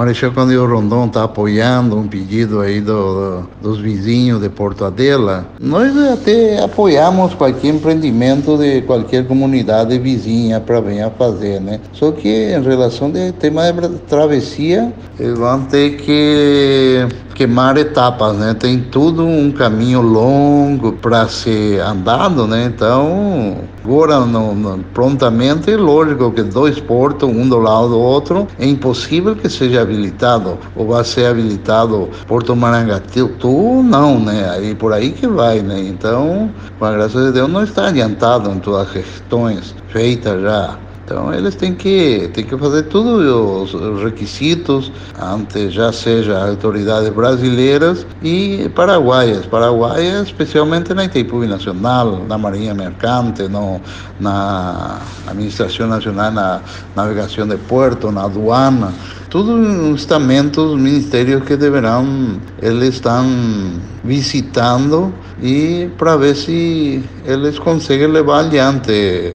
Marechal Cândido Rondon está apoiando um pedido aí dos vizinhos de Porto Adela. Nós até apoiamos qualquer empreendimento de qualquer comunidade vizinha para vir a fazer, né? Só que em relação ao tema de travessia, eles vão ter que queimar etapas, né? Tem tudo um caminho longo para ser andado, né? Então, agora, prontamente, lógico que dois portos, um do lado do outro, é impossível que seja habilitado, ou vai ser habilitado Porto Marangatu, não, né? Aí por aí que vai, né? Então, com a graça de Deus, não está adiantado em todas as questões feitas já. Então eles têm que fazer todos os requisitos, antes já seja autoridades brasileiras e paraguaias, especialmente na Itaipu Nacional, na Marinha Mercante, na Administração Nacional, na Navegação de Porto, na aduana, todos estamentos, ministérios que deverão, eles estão visitando e para ver se eles conseguem levar adiante